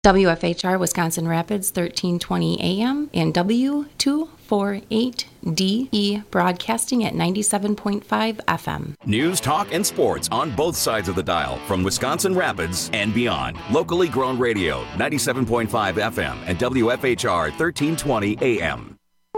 WFHR Wisconsin Rapids 1320 AM and W248DE broadcasting at 97.5 FM. News, talk, and sports on both sides of the dial from Wisconsin Rapids and beyond. Locally grown radio, 97.5 FM and WFHR 1320 AM.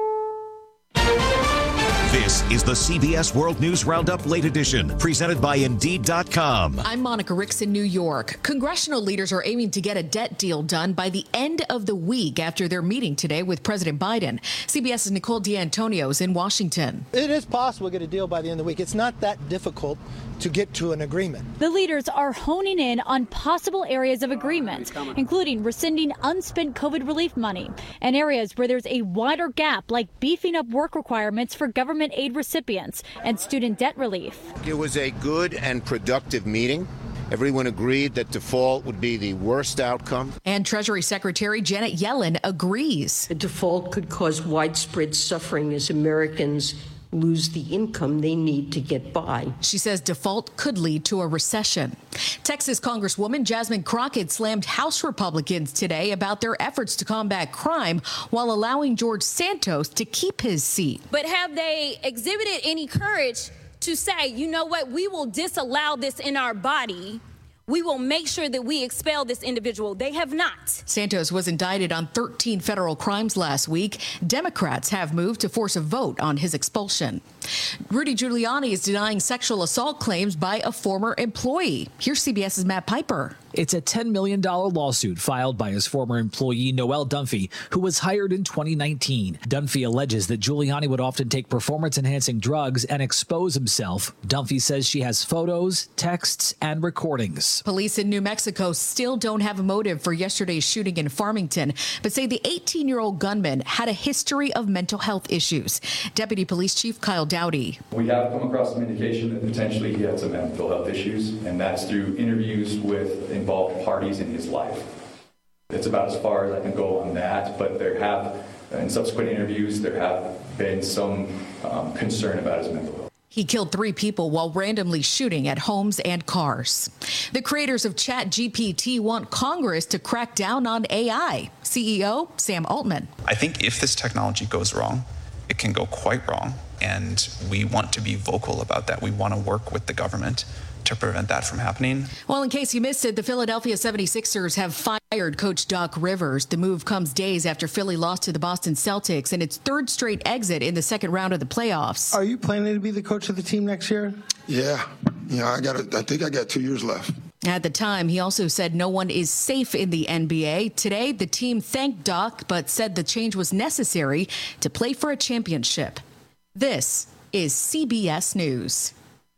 This is the CBS World News Roundup Late Edition, presented by Indeed.com. I'm Monica Ricks in New York. Congressional leaders are aiming to get a debt deal done by the end of the week after their meeting today with President Biden. CBS's Nicole D'Antonio is in Washington. It is possible to get a deal by the end of the week. It's not that difficult to get to an agreement. The leaders are honing in on possible areas of agreement, including rescinding unspent COVID relief money and areas where there's a wider gap, like beefing up work requirements for government aid recipients and student debt relief. It was a good and productive meeting. Everyone agreed that default would be the worst outcome. And Treasury Secretary Janet Yellen agrees. A default could cause widespread suffering as Americans lose the income they need to get by. She says default could lead to a recession. Texas Congresswoman Jasmine Crockett slammed House Republicans today about their efforts to combat crime while allowing George Santos to keep his seat. But have they exhibited any courage to say, you know what, we will disallow this in our body? We will make sure that we expel this individual. They have not. Santos was indicted on 13 federal crimes last week. Democrats have moved to force a vote on his expulsion. Rudy Giuliani is denying sexual assault claims by a former employee. Here's CBS's Matt Piper. It's a $10 million lawsuit filed by his former employee, Noelle Dunphy, who was hired in 2019. Dunphy alleges that Giuliani would often take performance-enhancing drugs and expose himself. Dunphy says she has photos, texts, and recordings. Police in New Mexico still don't have a motive for yesterday's shooting in Farmington, but say the 18-year-old gunman had a history of mental health issues. Deputy Police Chief Kyle Dowdy. We have come across some indication that potentially he had some mental health issues, and that's through interviews with involved parties in his life. It's about as far as I can go on that, but there have, in subsequent interviews, there have been some concern about his mental health. He killed 3 people while randomly shooting at homes and cars. The creators of ChatGPT want Congress to crack down on AI. CEO Sam Altman. I think if this technology goes wrong, it can go quite wrong. And we want to be vocal about that. We want to work with the government to prevent that from happening. Well, in case you missed it, the Philadelphia 76ers have fired coach Doc Rivers. The move comes days after Philly lost to the Boston Celtics in its 3rd straight exit in the 2nd round of the playoffs. Are you planning to be the coach of the team next year? Yeah, I think I got 2 years left. At the time, he also said no one is safe in the NBA. Today, the team thanked Doc, but said the change was necessary to play for a championship. This is CBS News.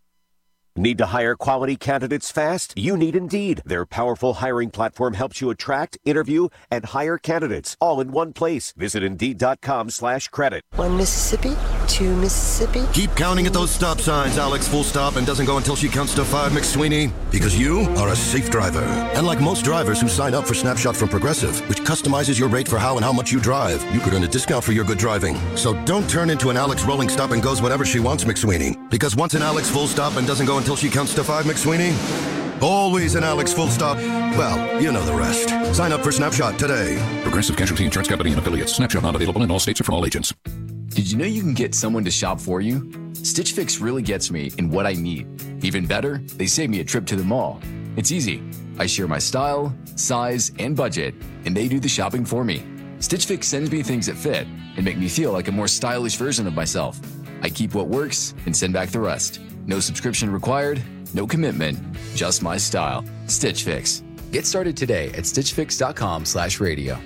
Need to hire quality candidates fast? You need Indeed. Their powerful hiring platform helps you attract, interview, and hire candidates all in one place. Visit Indeed.com/credit. 1 Mississippi, 2 Mississippi. Keep counting at those stop signs, Alex. Full stop and doesn't go until she counts to 5, McSweeney. Because you are a safe driver. And like most drivers who sign up for Snapshot from Progressive, which customizes your rate for how and how much you drive, you could earn a discount for your good driving. So don't turn into an Alex rolling stop and goes whenever she wants, McSweeney. Because once an Alex full stop and doesn't go until she counts to 5, McSweeney. Always an Alex full stop. Well, you know the rest. Sign up for Snapshot today. Progressive Casualty Insurance Company and affiliates. Snapshot not available in all states or from all agents. Did you know you can get someone to shop for you? Stitch Fix really gets me in what I need. Even better, they save me a trip to the mall. It's easy. I share my style, size, and budget, and they do the shopping for me. Stitch Fix sends me things that fit and make me feel like a more stylish version of myself. I keep what works and send back the rest. No subscription required, no commitment, just my style. Stitch Fix. Get started today at stitchfix.com/radio.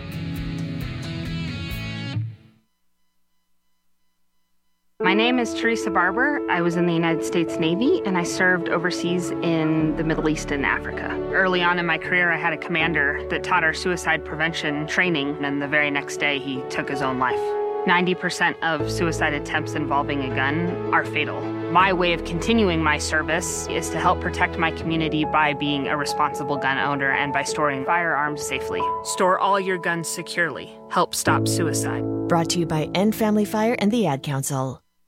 My name is Teresa Barber. I was in the United States Navy, and I served overseas in the Middle East and Africa. Early on in my career, I had a commander that taught our suicide prevention training, and the very next day, he took his own life. 90% of suicide attempts involving a gun are fatal. My way of continuing my service is to help protect my community by being a responsible gun owner and by storing firearms safely. Store all your guns securely. Help stop suicide. Brought to you by End Family Fire and the Ad Council.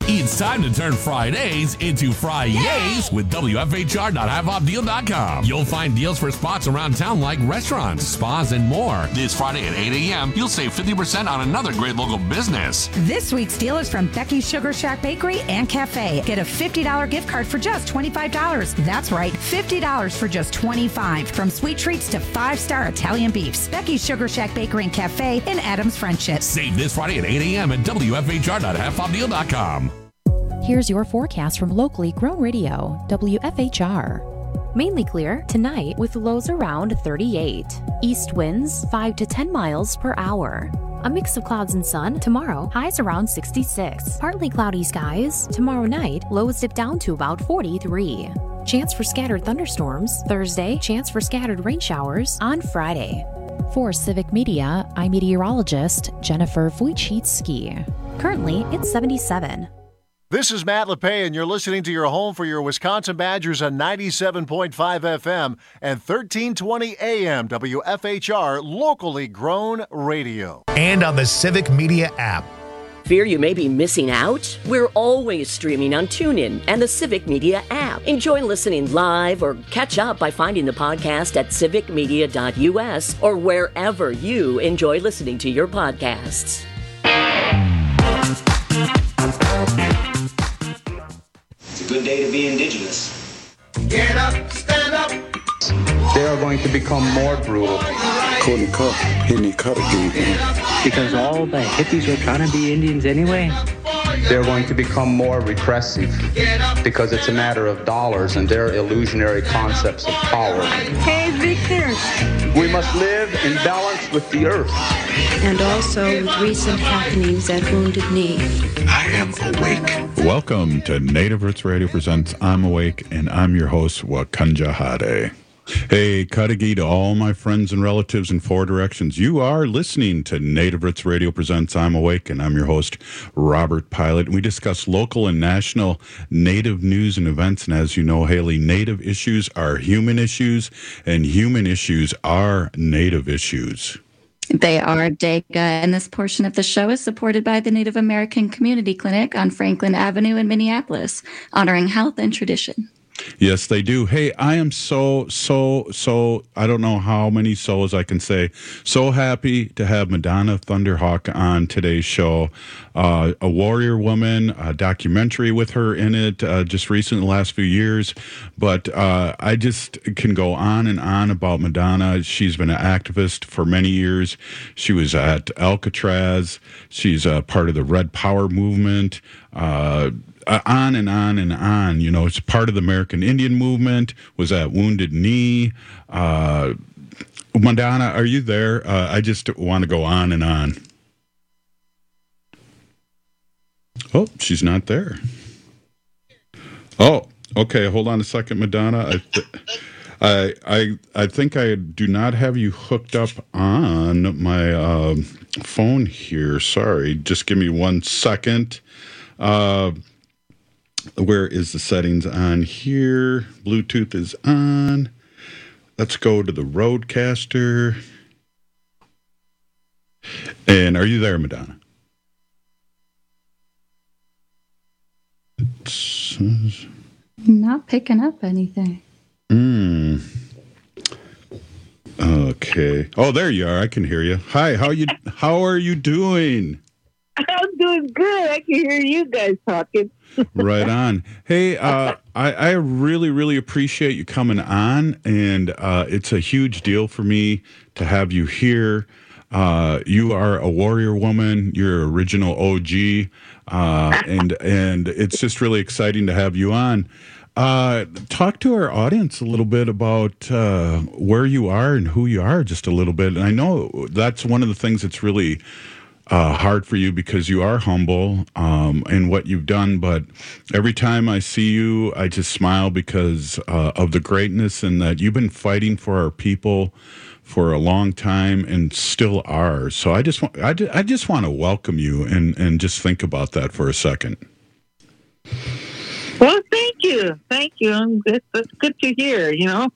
It's time to turn Fridays into Fri-yays with WFHR.HiveOfDeal.com. You'll find deals for spots around town like restaurants, spas, and more. This Friday at 8 a.m., you'll save 50% on another great local business. This week's deal is from Becky's Sugar Shack Bakery and Cafe. Get a $50 gift card for just $25. That's right, $50 for just $25. From sweet treats to 5-star Italian beefs. Becky's Sugar Shack Bakery and Cafe in Adams Friendship. Save this Friday at 8 a.m. at WFHR.HiveOfDeal.com. Here's your forecast from locally grown radio, WFHR. Mainly clear tonight with lows around 38. East winds 5 to 10 miles per hour. A mix of clouds and sun tomorrow, highs around 66. Partly cloudy skies. Tomorrow night, lows dip down to about 43. Chance for scattered thunderstorms. Thursday, chance for scattered rain showers on Friday. For Civic Media, I'm meteorologist Jennifer Wojcicki. Currently, it's 77. This is Matt LePay, and you're listening to your home for your Wisconsin Badgers on 97.5 FM and 1320 AM WFHR, locally grown radio. And on the Civic Media app. Fear you may be missing out? We're always streaming on TuneIn and the Civic Media app. Enjoy listening live or catch up by finding the podcast at civicmedia.us or wherever you enjoy listening to your podcasts. It's a good day to be Indigenous. Get up, stand up. They are going to become more brutal. Because all the hippies were trying to be Indians anyway. They're going to become more repressive because it's a matter of dollars and their illusionary concepts of power. Hey, Victor. We must live in balance with the earth. And also with recent happenings at Wounded Knee. I am awake. Welcome to Native Roots Radio Presents I'm Awake, and I'm your host, Wakanja Hade. Hey, Kadagi to all my friends and relatives in 4 directions. You are listening to Native Roots Radio Presents I'm Awake, and I'm your host, Robert Pilot. We discuss local and national Native news and events. And as you know, Haley, Native issues are human issues, and human issues are Native issues. They are, Dega, and this portion of the show is supported by the Native American Community Clinic on Franklin Avenue in Minneapolis, honoring health and tradition. Yes, they do. Hey, I am so, I don't know how many so's I can say, so happy to have Madonna Thunderhawk on today's show. A warrior woman, a documentary with her in it just recent, the last few years. But I just can go on and on about Madonna. She's been an activist for many years. She was at Alcatraz. She's part of the Red Power movement. On and on and on. You know, it's part of the American Indian movement, was at Wounded Knee. Madonna, are you there? I just want to go on and on. Oh, she's not there. Oh, okay. Hold on a second, Madonna. I think I do not have you hooked up on my phone here. Sorry. Just give me 1 second. Where is the settings on here? Bluetooth is on. Let's go to the Rodecaster. And are you there, Madonna? Not picking up anything. Okay. Oh, there you are. I can hear you. Hi. How are you doing? I'm doing good. I can hear you guys talking. Right on. Hey, I really, really appreciate you coming on, and it's a huge deal for me to have you here. You are a warrior woman. You're original OG, and it's just really exciting to have you on. Talk to our audience a little bit about where you are and who you are, just a little bit. And I know that's one of the things that's really hard for you because you are humble in what you've done, but every time I see you, I just smile because of the greatness and that you've been fighting for our people for a long time and still are. So I just want to welcome you and just think about that for a second. Well, thank you. That's good to hear. You know,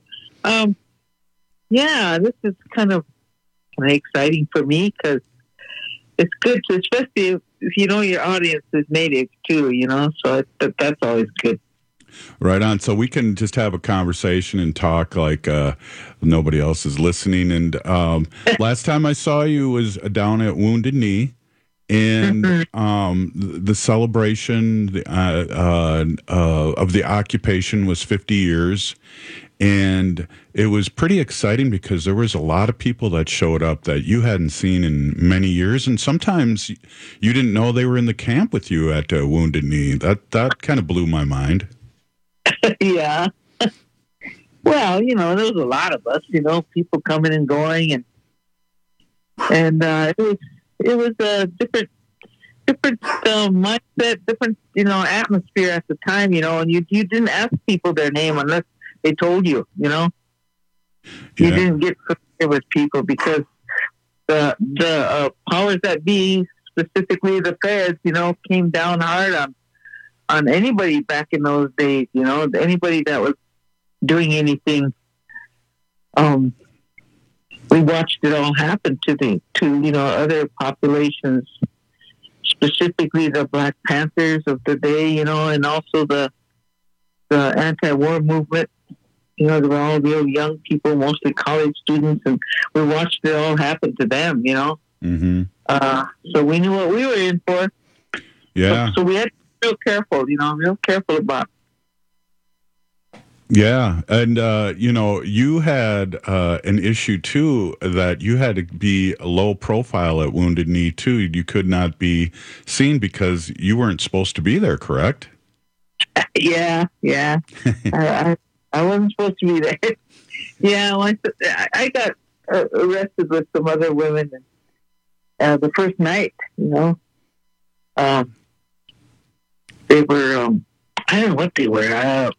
this is kind of exciting for me because it's good to, especially your audience is native too, so that's always good. Right on. So we can just have a conversation and talk like nobody else is listening. And last time I saw you was down at Wounded Knee, and the celebration of the occupation was 50 years. And it was pretty exciting because there was a lot of people that showed up that you hadn't seen in many years. And sometimes you didn't know they were in the camp with you at Wounded Knee. That kind of blew my mind. Yeah. Well, there was a lot of us, people coming and going, and it was a different mindset, different, atmosphere at the time, and you didn't ask people their name unless they told you, You didn't get familiar with people because the powers that be, specifically the feds, came down hard on anybody back in those days, anybody that was doing anything. We watched it all happen to other populations, specifically the Black Panthers of the day, and also the anti-war movement. They were all real young people, mostly college students, and we watched it all happen to them, Mm-hmm. So we knew what we were in for. Yeah. So we had to be real careful, real careful about it. Yeah. And, you had an issue, too, that you had to be low profile at Wounded Knee, too. You could not be seen because you weren't supposed to be there, correct? Yeah. I wasn't supposed to be there. Yeah, I got arrested with some other women the first night, They were, I don't know what they were.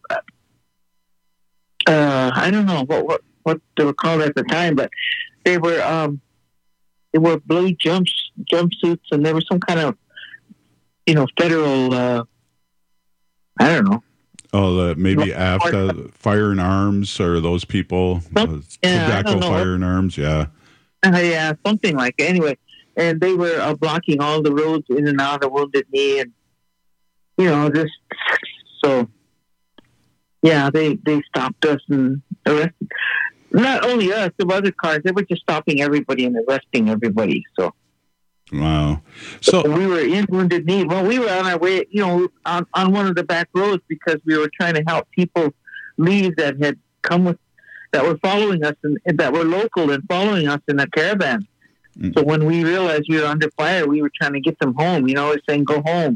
I don't know what they were called at the time, but they were blue jumpsuits, and there was some kind of, federal, I don't know. Oh, maybe AFTA, Fire and Arms, or those people, Tobacco, Fire and Arms, yeah. Yeah, something like that. Anyway, and they were blocking all the roads in and out of Wounded Knee, and, just so, yeah, they stopped us and arrested. Not only us, some other cars, they were just stopping everybody and arresting everybody, so. Wow. So we were in Wounded Knee. Well, we were on our way, on one of the back roads because we were trying to help people leave that had come that were following us and that were local and following us in a caravan. So when we realized we were under fire, we were trying to get them home, saying, go home,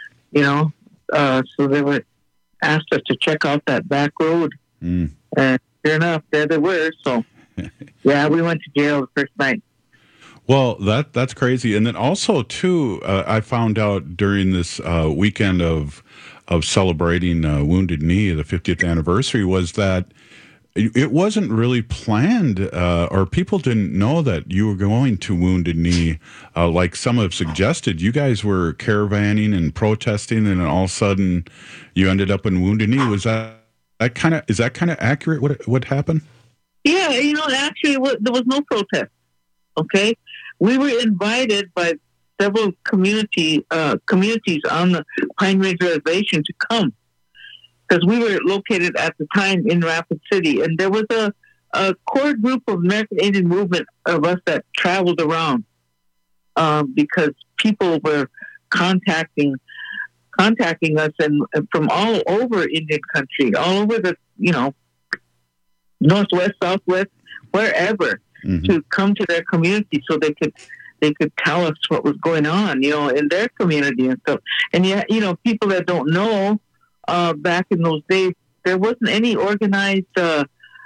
so they were asked us to check out that back road. And sure enough, there they were. So, yeah, we went to jail the first night. Well, that's crazy. And then also, too, I found out during this weekend of celebrating Wounded Knee, the 50th anniversary, was that it wasn't really planned, or people didn't know that you were going to Wounded Knee, like some have suggested. You guys were caravanning and protesting, and then all of a sudden you ended up in Wounded Knee. Was is that kind of accurate? What happened? Yeah, actually, there was no protest. Okay, we were invited by several communities on the Pine Ridge Reservation to come because we were located at the time in Rapid City, and there was a core group of American Indian movement of us that traveled around because people were contacting us and from all over Indian country, all over the northwest, southwest, wherever. Mm-hmm. To come to their community so they could tell us what was going on, in their community and stuff. And yet, people that don't know, back in those days, there wasn't any organized, what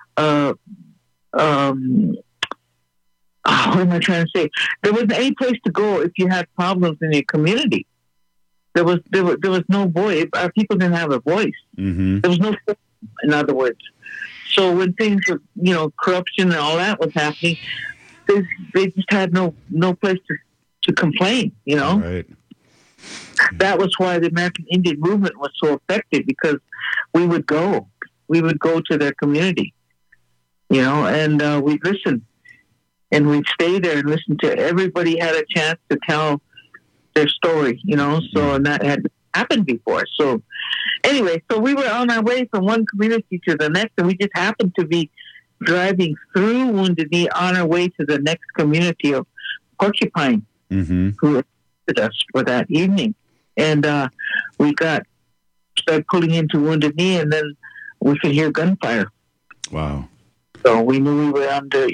am I trying to say? There wasn't any place to go if you had problems in your community. There was no voice. Our people didn't have a voice. Mm-hmm. There was no, in other words. So when things were, corruption and all that was happening, they just had no place to complain, Right. That was why the American Indian movement was so effective because we would go to their community, and we'd listen and we'd stay there and listen to everybody had a chance to their story, so, and that had happened before. So anyway, so we were on our way from one community to the next, and we just happened to be driving through Wounded Knee on our way to the next community of Porcupine, who assisted us for that evening. And we started pulling into Wounded Knee, and then we could hear gunfire. Wow. So we knew we were under,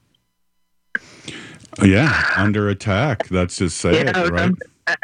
under attack. That's just say it, right?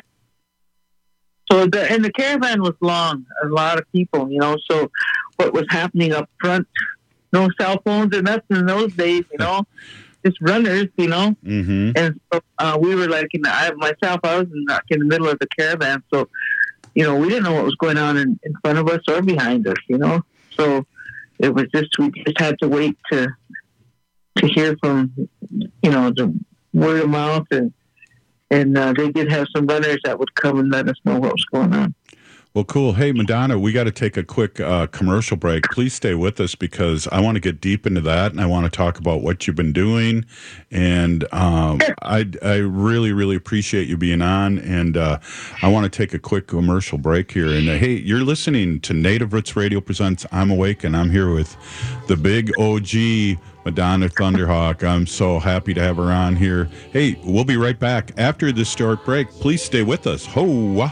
So the caravan was long, a lot of people, so what was happening up front, no cell phones or nothing in those days, just runners, Mm-hmm. And so we were like, I was in the middle of the caravan, so, we didn't know what was going on in front of us or behind us, so it was we just had to wait to hear from, the word of mouth, and they did have some runners that would come and let us know what was going on. Well, cool. Hey, Madonna, we got to take a quick commercial break. Please stay with us because I want to get deep into that, and I want to talk about what you've been doing. And I really, really appreciate you being on, and I want to take a quick commercial break here. And hey, you're listening to Native Roots Radio presents I'm Awake, and I'm here with the big OG, Madonna Thunderhawk. I'm so happy to have her on here. Hey, we'll be right back after this short break. Please stay with us. Ho!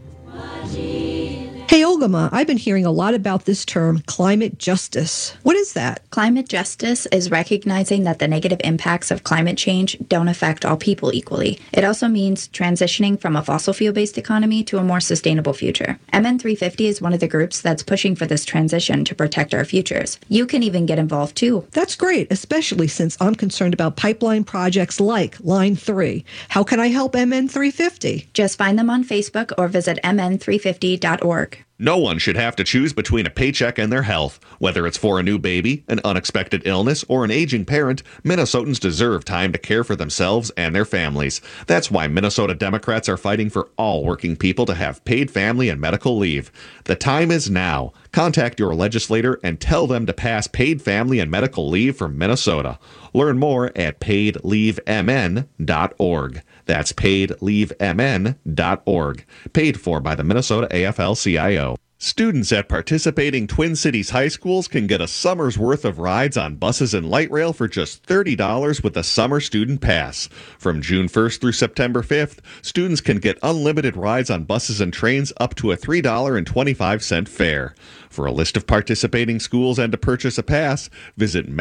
Hey, Olgama, I've been hearing a lot about this term, climate justice. What is that? Climate justice is recognizing that the negative impacts of climate change don't affect all people equally. It also means transitioning from a fossil fuel-based economy to a more sustainable future. MN350 is one of the groups that's pushing for this transition to protect our futures. You can even get involved too. That's great, especially since I'm concerned about pipeline projects like Line 3. How can I help MN350? Just find them on Facebook or visit mn350.org. No one should have to choose between a paycheck and their health. Whether it's for a new baby, an unexpected illness, or an aging parent, Minnesotans deserve time to care for themselves and their families. That's why Minnesota Democrats are fighting for all working people to have paid family and medical leave. The time is now. Contact your legislator and tell them to pass paid family and medical leave for Minnesota. Learn more at paidleavemn.org. That's paidleavemn.org. Paid for by the Minnesota AFL-CIO. Students at participating Twin Cities high schools can get a summer's worth of rides on buses and light rail for just $30 with a summer student pass. From June 1st through September 5th, students can get unlimited rides on buses and trains up to a $3.25 fare. For a list of participating schools and to purchase a pass, visit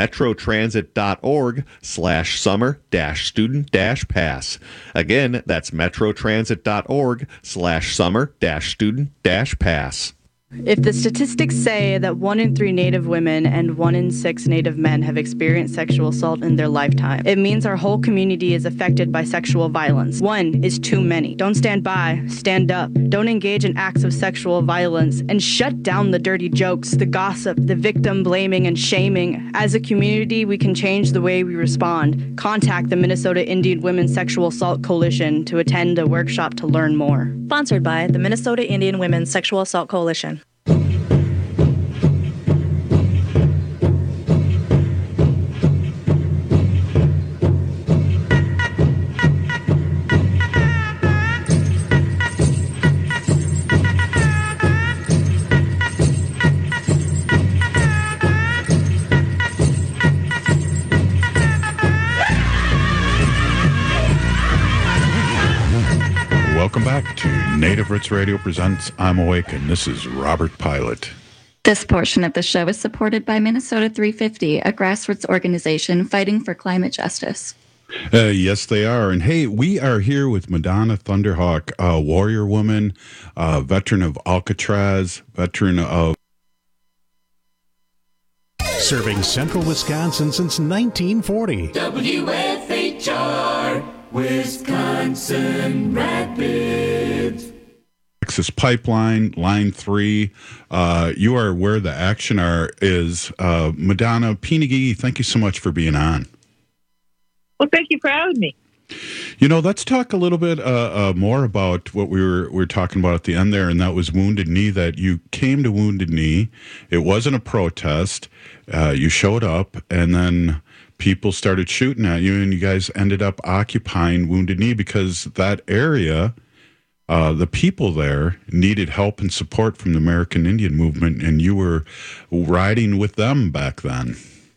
metrotransit.org/summer-student-pass. Again, that's metrotransit.org/summer-student-pass. If the statistics say that 1 in 3 Native women and 1 in 6 Native men have experienced sexual assault in their lifetime, it means our whole community is affected by sexual violence. 1 is too many. Don't stand by, stand up. Don't engage in acts of sexual violence, and shut down the dirty jokes, the gossip, the victim blaming and shaming. As a community, we can change the way we respond. Contact the Minnesota Indian Women's Sexual Assault Coalition to attend a workshop to learn more. Sponsored by the Minnesota Indian Women's Sexual Assault Coalition. Welcome back to Native Roots Radio presents I'm Awake, and this is Robert Pilot. This portion of the show is supported by Minnesota 350, a grassroots organization fighting for climate justice. Yes, they are. And hey, we are here with Madonna Thunderhawk, a warrior woman, veteran of Alcatraz, veteran of... Serving central Wisconsin since 1940. WFHR, Wisconsin Rapids. Texas Pipeline, Line 3. You are where the action is. Madonna Pinagee, thank you so much for being on. Well, thank you for having me. Let's talk a little bit more about what we were talking about at the end there, and that was Wounded Knee, that you came to Wounded Knee. It wasn't a protest. You showed up, and then people started shooting at you, and you guys ended up occupying Wounded Knee because that area the people there needed help and support from the American Indian movement, and you were riding with them back then.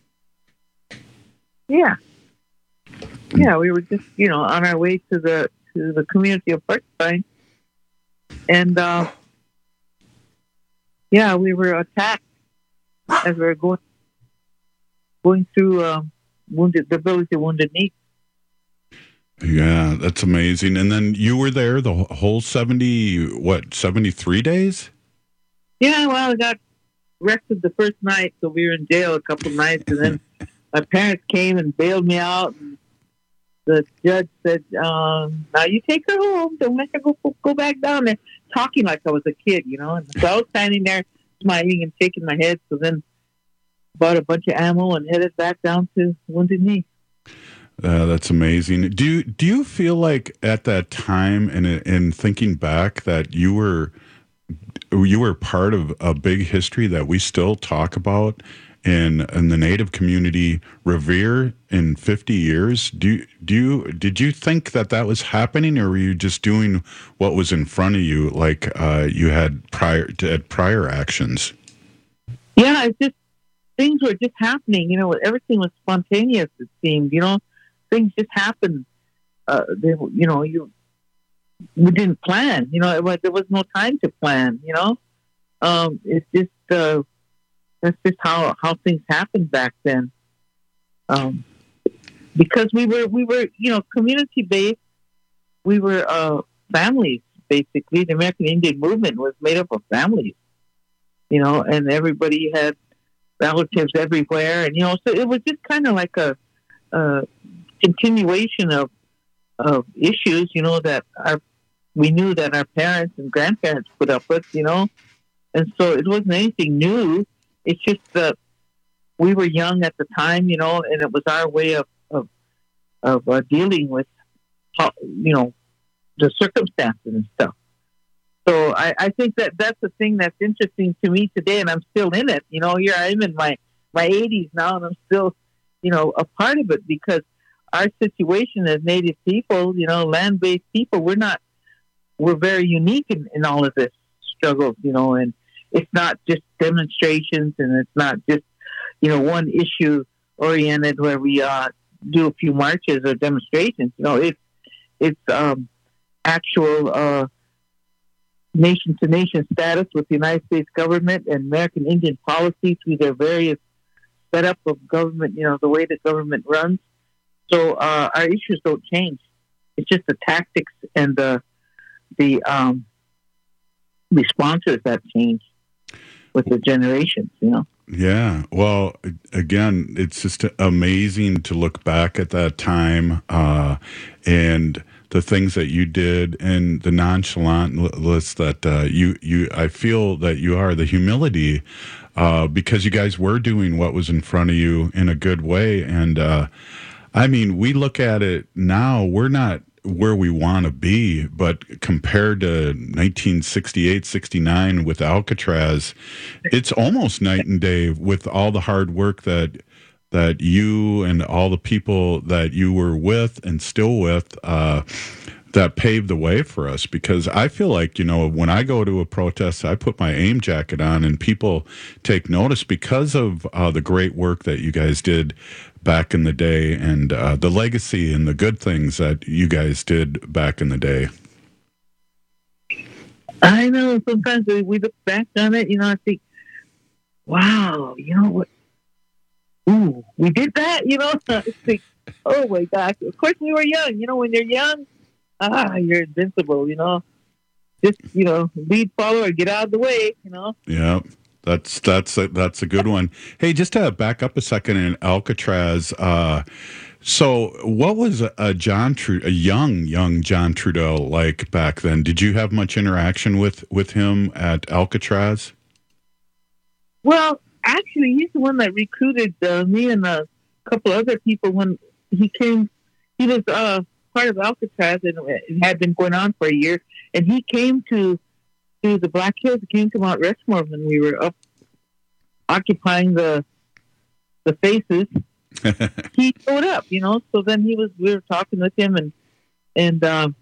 Yeah. Yeah, we were just, on our way to the community of Porcupine. And, we were attacked as we were going through the village of Wounded Knee. Yeah, that's amazing. And then you were there the whole 73 days? Yeah, well, I got arrested the first night, so we were in jail a couple of nights, and then my parents came and bailed me out, and the judge said, now you take her home, don't let her go back down there, talking like I was a kid, And so I was standing there smiling and shaking my head, so then bought a bunch of ammo and headed back down to Wounded Knee. That's amazing. Do you feel like at that time, and in thinking back, that you were part of a big history that we still talk about and the Native community revere in 50 years? Did you think that was happening, or were you just doing what was in front of you, like you had prior actions? Yeah, it's just things were just happening. Everything was spontaneous. It seemed. Things just happened. We didn't plan. There was no time to plan. It's just that's just how things happened back then. Because we were community based. We were families basically. The American Indian movement was made up of families. And everybody had relatives everywhere, and so it was just kind of like a continuation of issues, that we knew that our parents and grandparents put up with, and so it wasn't anything new. It's just that we were young at the time, and it was our way of dealing with, the circumstances and stuff. So I think that's the thing that's interesting to me today, and I'm still in it. Here I am in my 80s now, and I'm still, a part of it, because our situation as Native people, land-based people, we're very unique in all of this struggle, and it's not just demonstrations, and it's not just, one issue oriented where we do a few marches or demonstrations. It's actual nation-to-nation status with the United States government and American Indian policy through their various setup of government, the way the government runs. So our issues don't change. It's just the tactics and the responses that change with the generations, Yeah. Well, again, it's just amazing to look back at that time and the things that you did, and the nonchalantness that I feel that you are, the humility, because you guys were doing what was in front of you in a good way. And we look at it now, we're not where we want to be, but compared to 1968, 69 with Alcatraz, it's almost night and day with all the hard work that you and all the people that you were with and still with, that paved the way for us. Because I feel like, when I go to a protest, I put my AIM jacket on and people take notice because of the great work that you guys did back in the day, and the legacy and the good things that you guys did back in the day. I know, sometimes we look back on it, I think, wow, what? Ooh, we did that, I think, oh my gosh. Of course we were young, when you're young, you're invincible, just, lead, follow, or get out of the way, Yeah. That's a good one. Hey, just to back up a second in Alcatraz. So, what was a young John Trudeau like back then? Did you have much interaction with him at Alcatraz? Well, actually, he's the one that recruited me and a couple other people when he came. He was part of Alcatraz, and it had been going on for a year. And he came to the Black Hills. He came to Mount Rushmore when we were up occupying the faces. He showed up, So then we were talking with him, and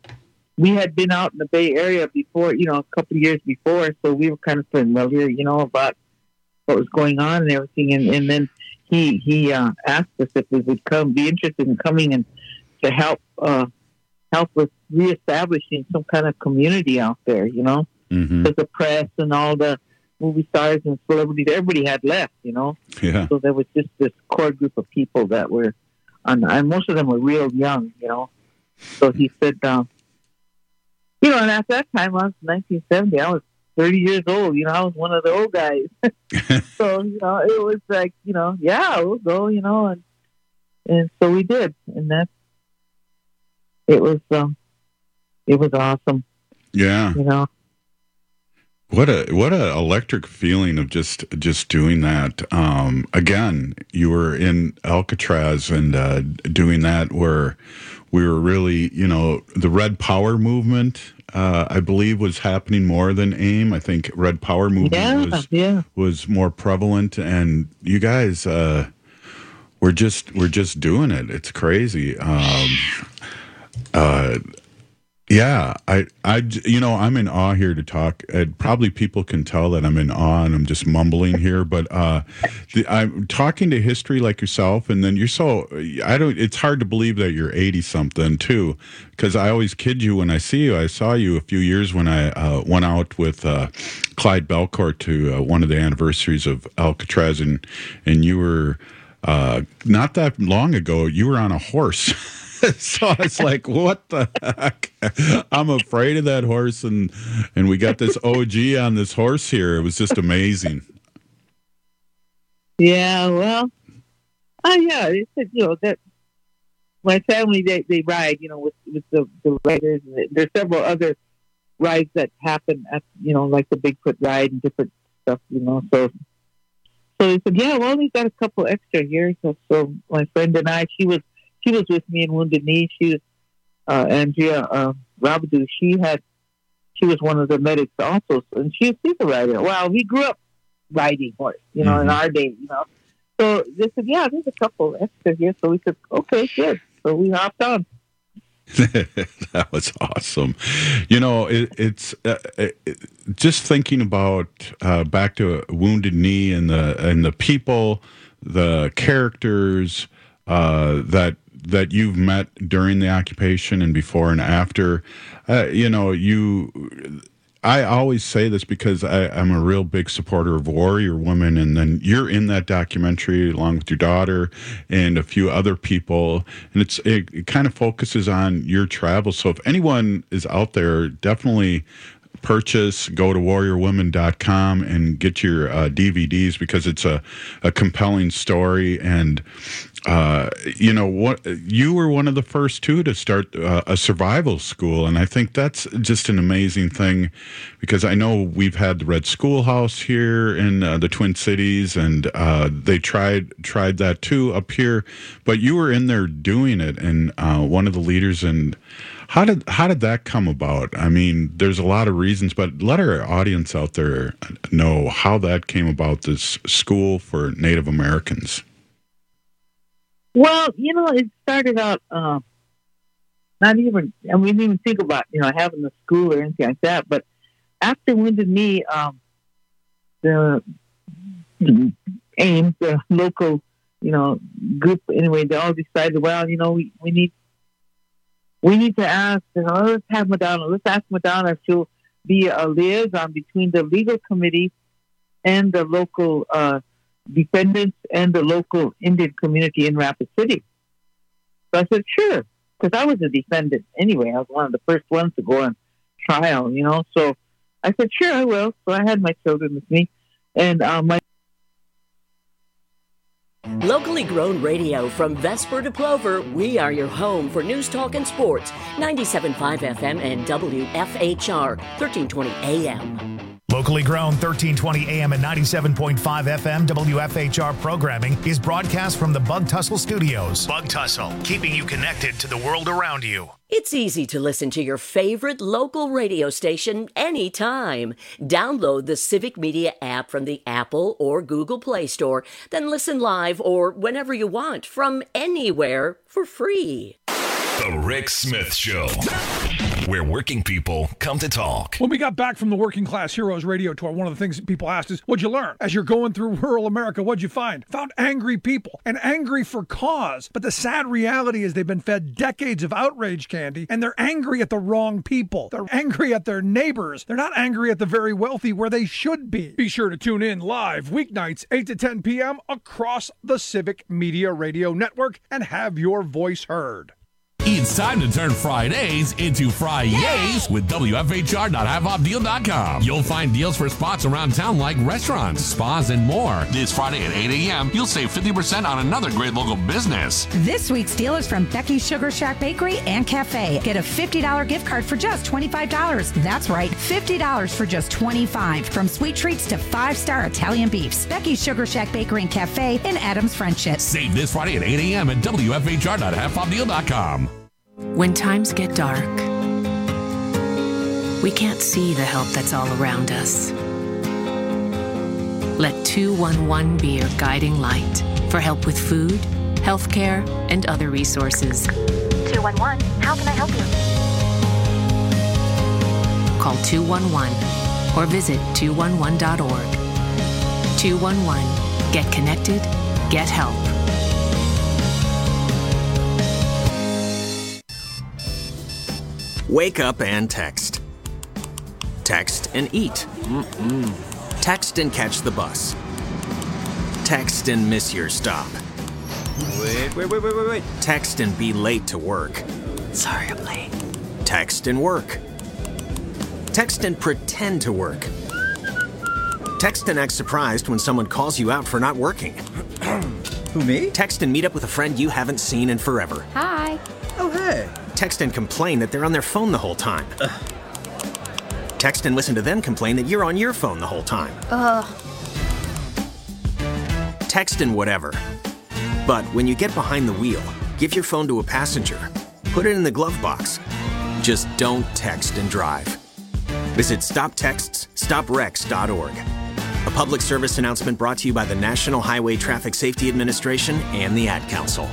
we had been out in the Bay Area before, you know, a couple of years before, so we were kind of familiar, you know, about what was going on and everything. And then he asked us if we would be interested in coming and to help with reestablishing some kind of community out there, you know, because the press and all the movie stars and celebrities, everybody had left, you know. Yeah. So there was just this core group of people that were, and most of them were real young, you know. So he said, you know, and at that time, I was 1970, I was 30 years old, you know, I was one of the old guys. So, you know, it was like, you know, yeah, we'll go, you know, and so we did, and it was awesome. Yeah. You know. What a electric feeling of just doing that. Again, you were in Alcatraz and doing that where we were really, you know, the Red Power movement, I believe, was happening more than AIM. I think Red Power movement was more prevalent, and you guys we're just doing it. It's crazy. Yeah, I, you know, I'm in awe here to talk. Probably people can tell that I'm in awe and I'm just mumbling here, but I'm talking to history like yourself, and then it's hard to believe that you're 80 something too, because I always kid you when I see you. I saw you a few years when I went out with Clyde Belcourt to one of the anniversaries of Alcatraz, and you were not that long ago. You were on a horse. So it's like, what the heck? I'm afraid of that horse, and we got this OG on this horse here. It was just amazing. Yeah, well, yeah, it's, you know, that my family they ride, you know, with the riders. There's several other rides that happen at, you know, like the Bigfoot ride and different stuff, you know. So he said, yeah, well, we've got a couple extra here. So my friend and I, she was with me in Wounded Knee. She was Andrea Rabadou. She was one of the medics also, and she's a rider. Well, we grew up riding horse, you know, in our day, you know. So they said, yeah, there's a couple extra here. So we said, okay, good. So we hopped on. That was awesome. You know, it's just thinking about back to Wounded Knee and the people, the characters that you've met during the occupation and before and after. You know, I always say this because I'm a real big supporter of Warrior Women, and then you're in that documentary along with your daughter and a few other people, and it kind of focuses on your travel. So if anyone is out there, definitely go to warriorwomen.com and get your DVDs, because it's a compelling story. And you know what, you were one of the first to start a survival school, and I think that's just an amazing thing, because I know we've had the Red Schoolhouse here in the Twin Cities, and they tried that too up here, but you were in there doing it, and one of the leaders. And how did that come about? I mean, there's a lot of reasons, but let our audience out there know how that came about, this school for Native Americans. Well, you know, it started out not even, and we didn't even think about, you know, having a school or anything like that. But after Wounded Knee, the AIM, the local, you know, group, anyway, they all decided, well, you know, we need to ask, you know, let's ask Madonna if she'll be a liaison between the legal committee and the local defendants and the local Indian community in Rapid City. So I said, sure, because I was a defendant anyway. I was one of the first ones to go on trial, you know. So I said, sure, I will. So I had my children with me, and my Locally grown radio from Vesper to Plover, we are your home for news, talk, and sports. 97.5 FM and WFHR, 1320 AM. Locally grown 1320 AM and 97.5 FM WFHR programming is broadcast from the Bug Tussle Studios. Bug Tussle, keeping you connected to the world around you. It's easy to listen to your favorite local radio station anytime. Download the Civic Media app from the Apple or Google Play Store, then listen live or whenever you want from anywhere for free. The Rick Smith Show. where working people come to talk. When we got back from the Working Class Heroes radio tour, one of the things that people asked is, what'd you learn? As you're going through rural America, what'd you find? Found angry people, and angry for cause. But the sad reality is they've been fed decades of outrage candy, and they're angry at the wrong people. They're angry at their neighbors. They're not angry at the very wealthy where they should be. Be sure to tune in live weeknights 8 to 10 p.m. across the Civic Media Radio Network and have your voice heard. It's time to turn Fridays into Fri-yays with WFHR.HaveOffDeal.com. You'll find deals for spots around town like restaurants, spas, and more. This Friday at 8 a.m., you'll save 50% on another great local business. This week's deal is from Becky's Sugar Shack Bakery and Cafe. Get a $50 gift card for just $25. That's right, $50 for just $25. From sweet treats to 5-star Italian beefs. Becky's Sugar Shack Bakery and Cafe in Adams Friendship. Save this Friday at 8 a.m. at WFHR.HaveOffDeal.com. When times get dark, we can't see the help that's all around us. Let 211 be your guiding light for help with food, healthcare, and other resources. 211, how can I help you? Call 211 or visit 211.org. 211, get connected, get help. Wake up and text. Text and eat. Text and catch the bus. Text and miss your stop. Wait. Text and be late to work. Sorry, I'm late. Text and work. Text and pretend to work. Text and act surprised when someone calls you out for not working. Who, me? Text and meet up with a friend you haven't seen in forever. Hi. Oh, hey. Text and complain that they're on their phone the whole time. Text and listen to them complain that you're on your phone the whole time. Text and whatever. But when you get behind the wheel, give your phone to a passenger. Put it in the glove box. Just don't text and drive. Visit StopTextsStopWrecks.org. A public service announcement brought to you by the National Highway Traffic Safety Administration and the Ad Council.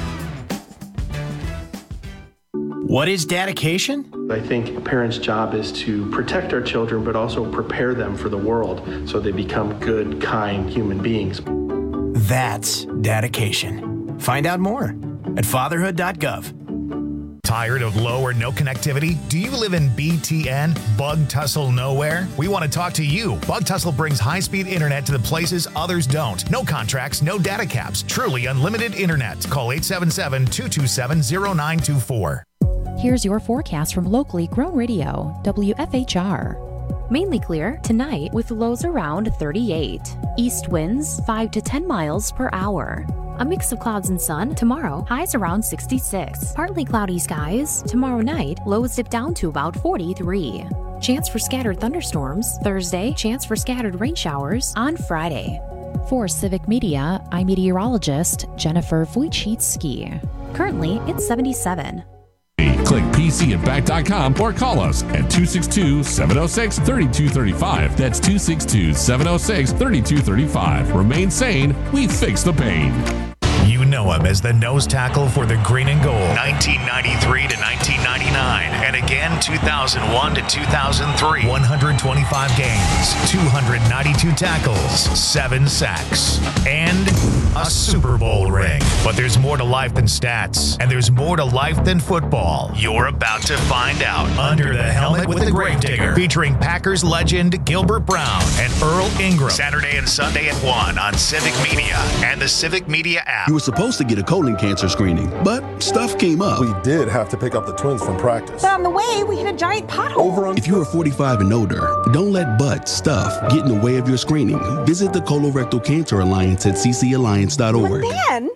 What is dedication? I think a parent's job is to protect our children, but also prepare them for the world so they become good, kind human beings. That's dedication. Find out more at fatherhood.gov. Tired of low or no connectivity? Do you live in BTN, Bug Tussle Nowhere? We want to talk to you. Bug Tussle brings high-speed internet to the places others don't. No contracts, no data caps. Truly unlimited internet. Call 877-227-0924. Here's your forecast from locally grown radio, WFHR. Mainly clear tonight with lows around 38. East winds 5 to 10 miles per hour. A mix of clouds and sun tomorrow, highs around 66. Partly cloudy skies. Tomorrow night, lows dip down to about 43. Chance for scattered thunderstorms. Thursday, chance for scattered rain showers on Friday. For Civic Media, I'm meteorologist Jennifer Wojcicki. Currently, it's 77. Click PCandBack.com or call us at 262-706-3235. That's 262-706-3235. Remain sane. We fix the pain. You know him as the nose tackle for the green and gold. 1993 to 1999. And again 2001 to 2003. 125 games, 292 tackles, 7 sacks, and a Super Bowl ring. But there's more to life than stats, and there's more to life than football. You're about to find out. Under the Helmet with the Gravedigger, featuring Packers legend Gilbert Brown and Earl Ingram. Saturday and Sunday at 1 on Civic Media and the Civic Media app. You were supposed to get a colon cancer screening, but stuff came up. We did have to pick up the twins from practice. But on the way, we hit a giant pothole. If you are 45 and older, don't let butt stuff get in the way of your screening. Visit the Colorectal Cancer Alliance at ccalliance.org. Then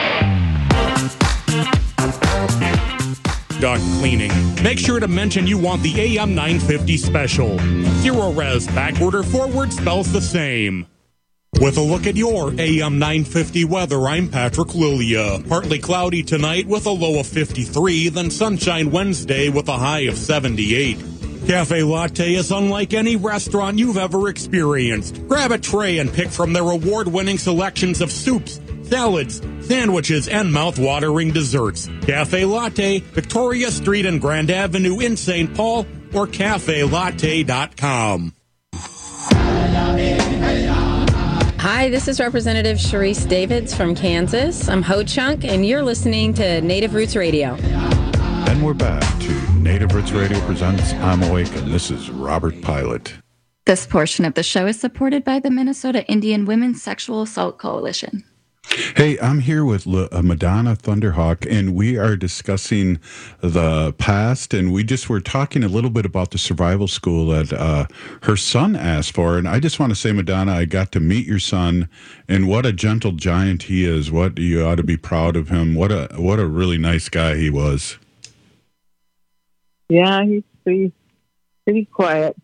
Duct cleaning. Make sure to mention you want the AM 950 special. Zero res, backward or forward spells the same. With a look at your AM 950 weather, I'm Patrick Lilia. Partly cloudy tonight with a low of 53, then sunshine Wednesday with a high of 78. Cafe Latte is unlike any restaurant you've ever experienced. Grab a tray and pick from their award-winning selections of soups, salads, sandwiches, and mouth-watering desserts. Cafe Latte, Victoria Street and Grand Avenue in St. Paul, or cafelatte.com. Hi, this is Representative Sharice Davids from Kansas. I'm Ho Chunk, and you're listening to Native Roots Radio. And we're back to Native Roots Radio presents I'm Awake, and this is Robert Pilot. This portion of the show is supported by the Minnesota Indian Women's Sexual Assault Coalition. Hey, I'm here with Madonna Thunderhawk, and we are discussing the past, and we just were talking a little bit about the survival school that her son asked for. And I just want to say, Madonna, I got to meet your son, and what a gentle giant he is. What you ought to be proud of him. What a really nice guy he was. Yeah, he's pretty quiet.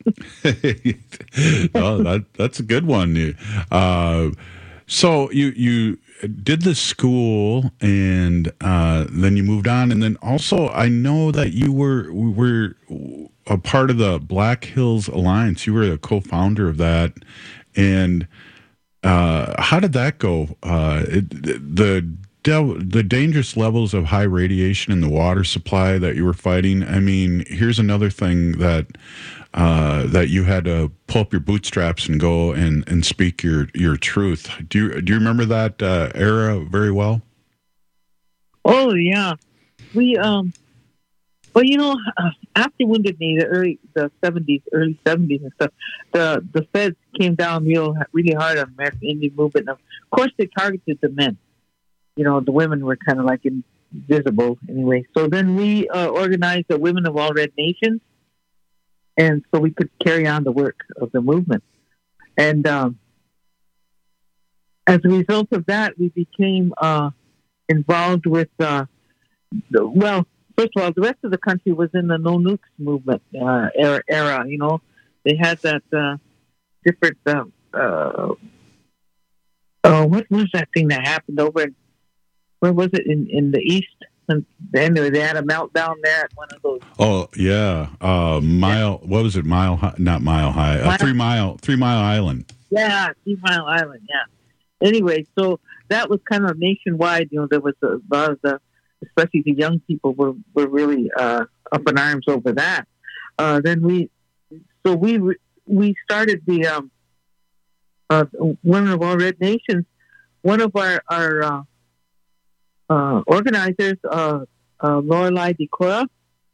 Oh, that's a good one. So you did the school, and then you moved on, and then also I know that you were a part of the Black Hills Alliance. You were a co-founder of that, and how did that go? The dangerous levels of high radiation in the water supply that you were fighting. I mean, here's another thing that you had to pull up your bootstraps and go and speak your truth. Do you remember that era very well? Oh yeah, we after Wounded Knee, early 70s and stuff, the feds came down really hard on American Indian movement. Of course, they targeted the men. The women were kind of like invisible anyway. So then we organized the Women of All Red Nations. And so we could carry on the work of the movement. And as a result of that, we became involved with, first of all, the rest of the country was in the No Nukes movement era. They had that different, what was that thing that happened over in, where was it, in the East? And anyway, they had a meltdown there at one of those. Oh yeah, what was it? Not Mile High. 3 Mile Island. Yeah, 3 Mile Island. Yeah. Anyway, so that was kind of nationwide. There was a lot of especially the young people were really up in arms over that. Then we started the Women of All Red Nations. One of our organizers, Lorelei Decora,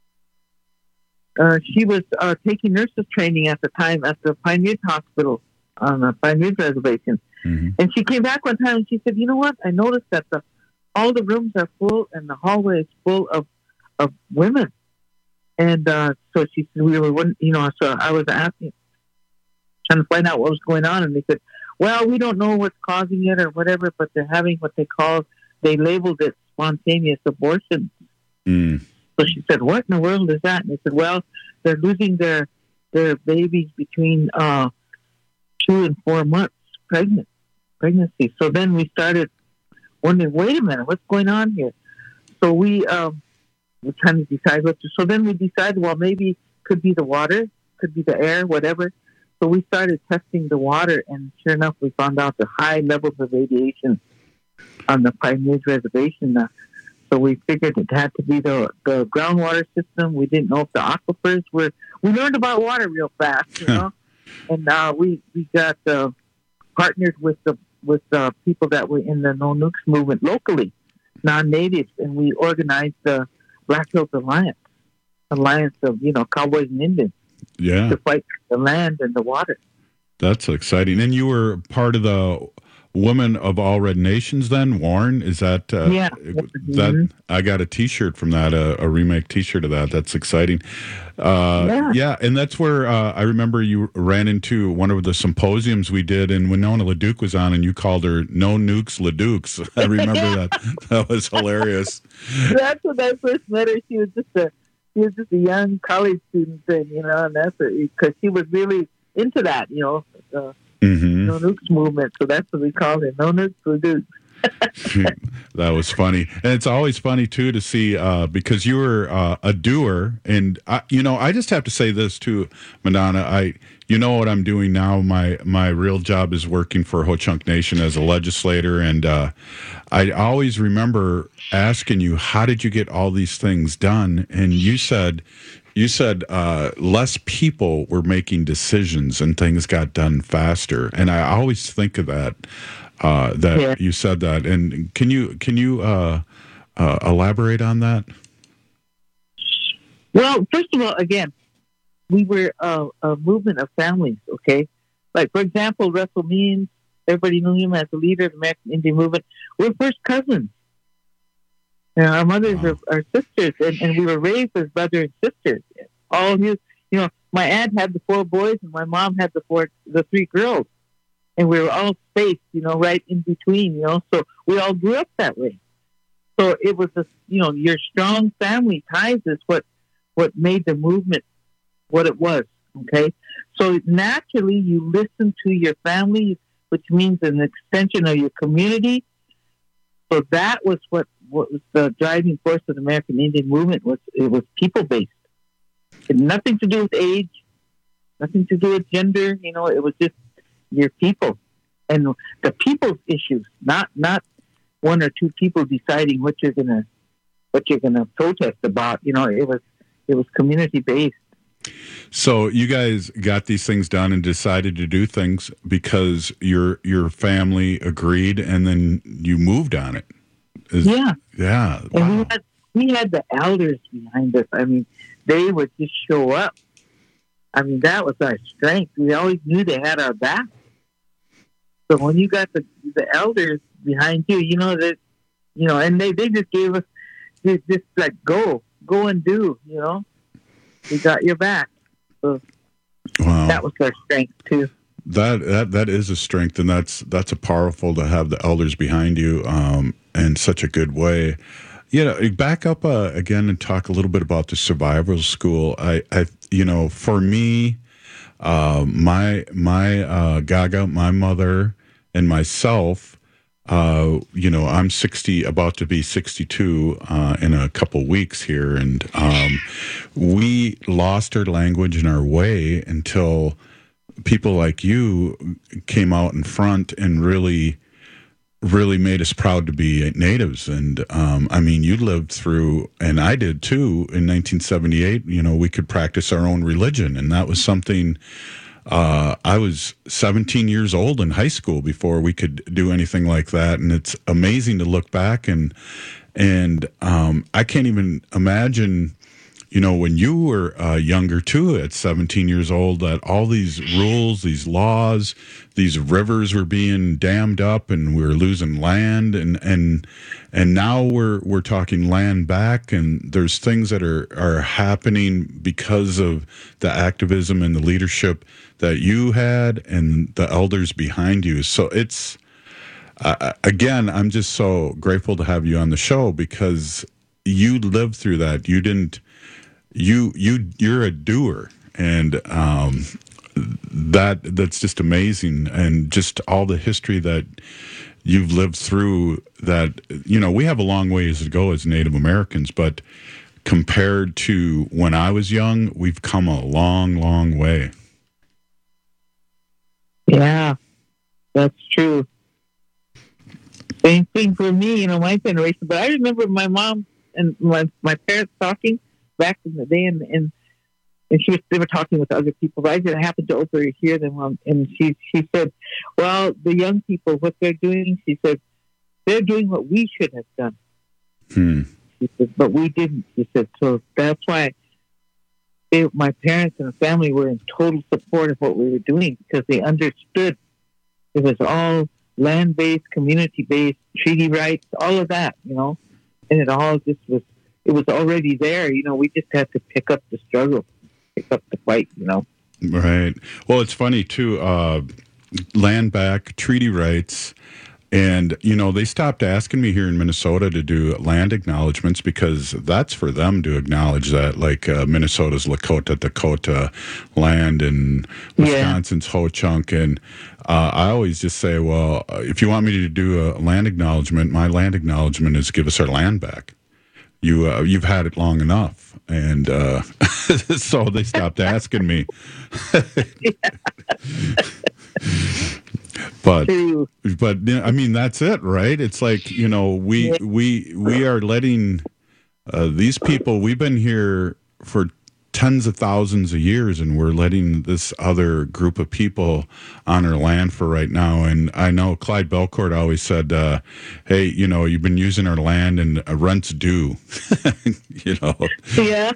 she was taking nurses training at the time at the Pine Ridge Hospital on the Pine Ridge Reservation. Mm-hmm. And she came back one time and she said, "You know what? I noticed that all the rooms are full and the hallway is full of women." And so she said, so I was asking, trying to find out what was going on. And they said, "Well, we don't know what's causing it or whatever, but they're having what they labeled it spontaneous abortion." Mm. So she said, "What in the world is that?" And they said, "Well, they're losing their babies between 2 and 4 months pregnancy." So then we started wondering, wait a minute, what's going on here? So we were trying to decide what to. So then we decided, well, maybe it could be the water, could be the air, whatever. So we started testing the water, and sure enough, we found out the high levels of radiation on the Pine Ridge Reservation. So we figured it had to be the groundwater system. We didn't know if the aquifers were. We learned about water real fast, and we got partnered with the people that were in the No Nukes movement locally, non-natives, and we organized the Black Hills Alliance of cowboys and Indians, to fight the land and the water. That's exciting. And you were part of the Women of All Red Nations then, Warren? Is that... yeah. That I got a T-shirt from that, a remake T-shirt of that. That's exciting. Yeah, and that's where I remember you ran into one of the symposiums we did, and Winona LaDuke was on, and you called her No Nukes LaDukes. I remember that. That was hilarious. That's when I first met her. She was just a young college student thing, and that's because she was really into that, No Nukes movement. So that's what we called it, No Nukes LaDukes. That was funny. And it's always funny, too, to see, because you were a doer. And, I just have to say this, too, Madonna. You know what I'm doing now? My real job is working for Ho-Chunk Nation as a legislator. And I always remember asking you, how did you get all these things done? And you said less people were making decisions and things got done faster. And I always think of that. You said that, and can you elaborate on that? Well, first of all, again, we were a movement of families. Okay, like for example, Russell Means. Everybody knew him as the leader of the American Indian movement. We're first cousins. Our mothers are sisters, and we were raised as brother and sisters. All my aunt had the 4 boys, and my mom had the 3 girls. And we were all spaced, right in between, so we all grew up that way. So it was your strong family ties is what made the movement what it was, okay? So naturally you listen to your family, which means an extension of your community. So that was what was the driving force of the American Indian movement. It was people-based. It had nothing to do with age, nothing to do with gender, it was just your people and the people's issues, not 1 or 2 people deciding what you're gonna protest about. It was community based. So you guys got these things done and decided to do things because your family agreed, and then you moved on it. Yeah. Wow. And we had the elders behind us. I mean, they would just show up. I mean, that was our strength. We always knew they had our back. So when you got the elders behind you, and they just gave us just like go and do, we got your back. So that was our strength too. That is a strength, and that's a powerful to have the elders behind you in such a good way. Back up again and talk a little bit about the survival school. I for me, my Gaga, my mother, and myself, I'm 60, about to be 62 in a couple weeks here, and we lost our language and our way until people like you came out in front and really made us proud to be natives. And you lived through, and I did too, in 1978, we could practice our own religion. And that was something, I was 17 years old in high school before we could do anything like that. And it's amazing to look back and I can't even imagine, when you were younger too, at 17 years old, that all these rules, these laws, these rivers were being dammed up, and we were losing land, and now we're talking land back, and there's things that are happening because of the activism and the leadership that you had and the elders behind you. So it's again, I'm just so grateful to have you on the show because you lived through that. You didn't. You're a doer, and that's just amazing, and just all the history that you've lived through. That we have a long ways to go as Native Americans, but compared to when I was young, we've come a long, long way. Yeah, that's true. Same thing for me, my generation. But I remember my mom and my parents talking back in the day, and they were talking with other people, but I didn't happen to overhear them. And she said, well, the young people, what they're doing, she said, they're doing what we should have done. She said, but we didn't. She said, so that's why my parents and the family were in total support of what we were doing, because they understood it was all land-based, community-based, treaty rights, all of that, and it all just was. It was already there, we just had to pick up the struggle, pick up the fight, Right. Well, it's funny, too, land back, treaty rights. And, they stopped asking me here in Minnesota to do land acknowledgments because that's for them to acknowledge that, like Minnesota's Lakota, Dakota land and Wisconsin's Ho-Chunk. And I always just say, well, if you want me to do a land acknowledgement, my land acknowledgement is give us our land back. You've had it long enough. And so they stopped asking me. But I mean, that's it, right? It's like, we are letting these people, we've been here for tens of thousands of years, and we're letting this other group of people on our land for right now. And I know Clyde Belcourt always said, hey, you've been using our land and rent's due, Yeah.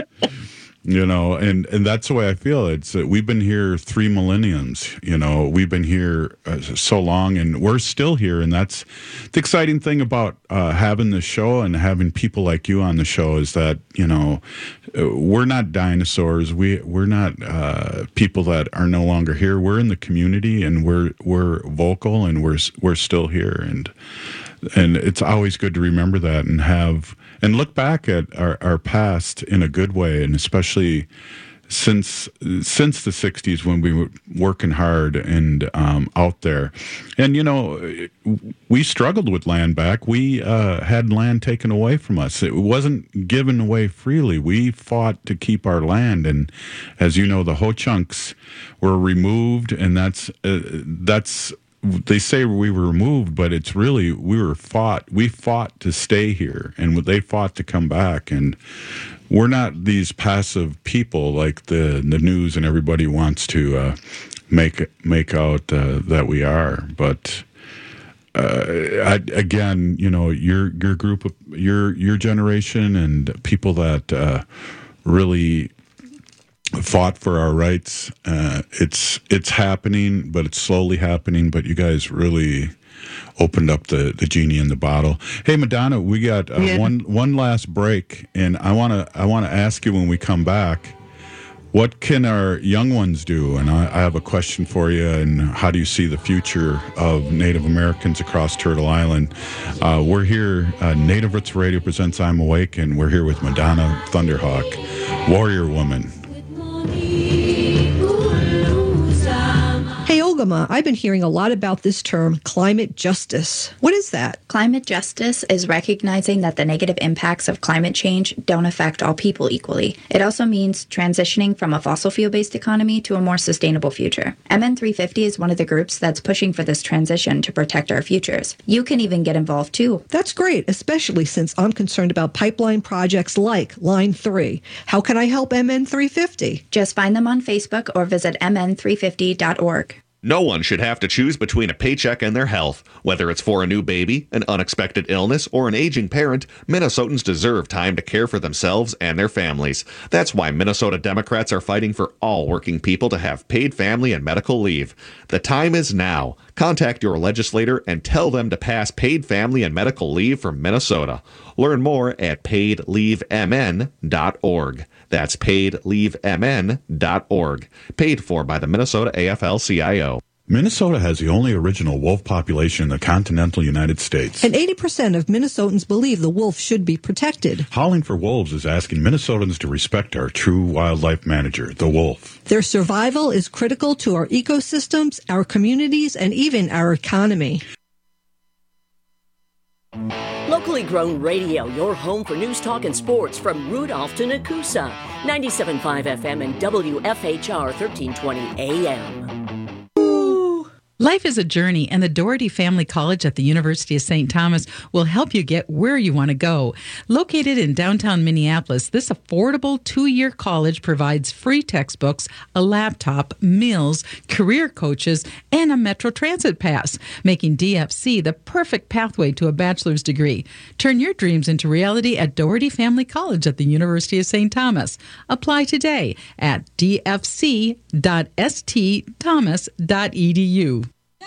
And that's the way I feel. It's we've been here 3 millenniums. We've been here so long, and we're still here. And that's the exciting thing about having the show and having people like you on the show is that we're not dinosaurs. We're not people that are no longer here. We're in the community, and we're vocal, and we're still here. And it's always good to remember that and look back at our past in a good way, and especially since the 60s when we were working hard and out there. And, we struggled with land back. We had land taken away from us. It wasn't given away freely. We fought to keep our land. And as you know, the Ho-Chunks were removed, and that's they say we were removed, but it's really we fought to stay here, and they fought to come back. And we're not these passive people like the news and everybody wants to make out that we are. But again, your group of your generation and people that really fought for our rights. It's happening, but it's slowly happening. But you guys really opened up the genie in the bottle. Hey, Madonna, we got one last break, and I wanna ask you when we come back, what can our young ones do? And I have a question for you. And how do you see the future of Native Americans across Turtle Island? We're here. Native Roots Radio presents I'm Awake, and we're here with Madonna Thunderhawk, Warrior Woman. Hey, Olgama, I've been hearing a lot about this term, climate justice. What is that? Climate justice is recognizing that the negative impacts of climate change don't affect all people equally. It also means transitioning from a fossil fuel-based economy to a more sustainable future. MN350 is one of the groups that's pushing for this transition to protect our futures. You can even get involved too. That's great, especially since I'm concerned about pipeline projects like Line 3. How can I help MN350? Just find them on Facebook or visit mn350.org. No one should have to choose between a paycheck and their health. Whether it's for a new baby, an unexpected illness, or an aging parent, Minnesotans deserve time to care for themselves and their families. That's why Minnesota Democrats are fighting for all working people to have paid family and medical leave. The time is now. Contact your legislator and tell them to pass paid family and medical leave for Minnesota. Learn more at paidleavemn.org. That's paidleavemn.org. Paid for by the Minnesota AFL-CIO. Minnesota has the only original wolf population in the continental United States. And 80% of Minnesotans believe the wolf should be protected. Howling for Wolves is asking Minnesotans to respect our true wildlife manager, the wolf. Their survival is critical to our ecosystems, our communities, and even our economy. Locally grown radio, your home for news, talk, and sports from Rudolph to Nakusa. 97.5 FM and WFHR 1320 AM. Life is a journey, and the Doherty Family College at the University of St. Thomas will help you get where you want to go. Located in downtown Minneapolis, this affordable 2-year college provides free textbooks, a laptop, meals, career coaches, and a Metro Transit pass, making DFC the perfect pathway to a bachelor's degree. Turn your dreams into reality at Doherty Family College at the University of St. Thomas. Apply today at dfc.stthomas.edu.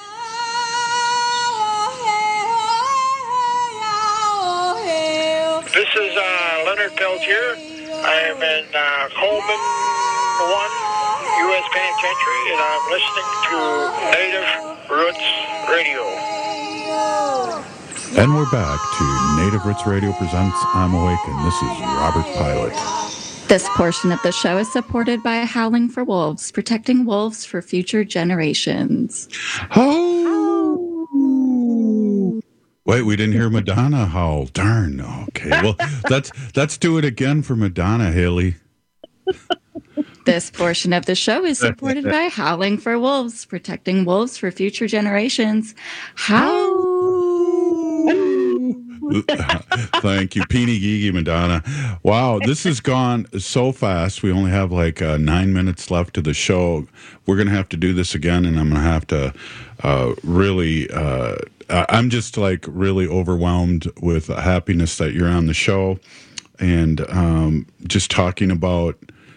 This is Leonard Peltier. I am in Coleman 1 U.S. Penitentiary, and I'm listening to Native Roots Radio. And we're back to Native Roots Radio presents I'm Awake, and this is Robert Pilot. This portion of the show is supported by Howling for Wolves, protecting wolves for future generations. Oh! Wait, we didn't hear Madonna howl. Darn. Okay, well, let's do it again for Madonna, Haley. This portion of the show is supported by Howling for Wolves, protecting wolves for future generations. Thank you, Peeny Geegy Madonna. Wow, this has gone so fast. We only have like 9 minutes left to the show. We're going to have to do this again, and I'm going to have to really... I'm just like really overwhelmed with happiness that you're on the show, and just talking about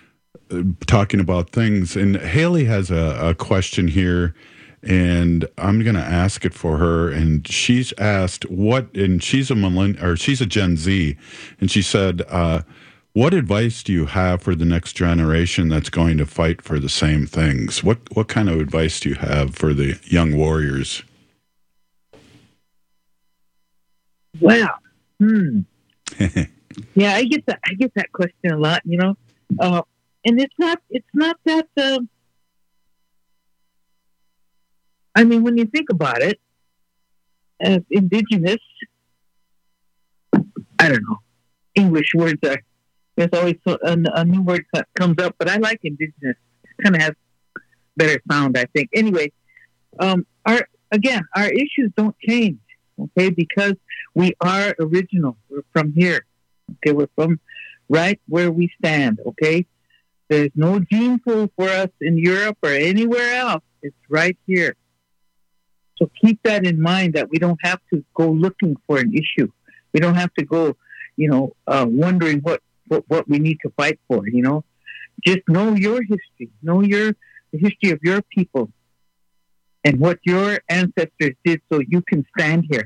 things. And Haley has a question here, and I'm going to ask it for her. And she's asked and she's a Gen Z, and she said, what advice do you have for the next generation that's going to fight for the same things? What kind of advice do you have for the young warriors? Wow. Yeah, I get that question a lot, you know. And it's not that I mean, when you think about it, as indigenous, I don't know, English words there's always a new word that comes up, but I like indigenous. It kind of has better sound, I think. Anyway, our issues don't change, okay, because we are original. We're from here, okay, we're from right where we stand, okay. There's no gene pool for us in Europe or anywhere else. It's right here. So keep that in mind, that we don't have to go looking for an issue. We don't have to go, wondering what we need to fight for, you know. Just know your history. Know the history of your people and what your ancestors did so you can stand here.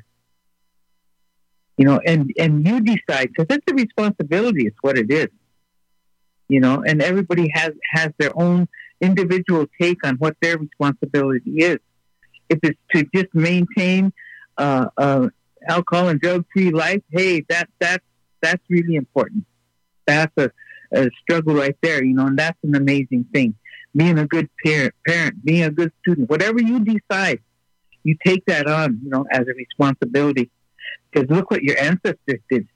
You know, and you decide, because it's a responsibility. It's what it is. You know, and everybody has their own individual take on what their responsibility is. If it's to just maintain alcohol and drug-free life, hey, that's really important. That's a struggle right there, you know, and that's an amazing thing. Being a good parent, being a good student, whatever you decide, you take that on, you know, as a responsibility. Because look what your ancestors did.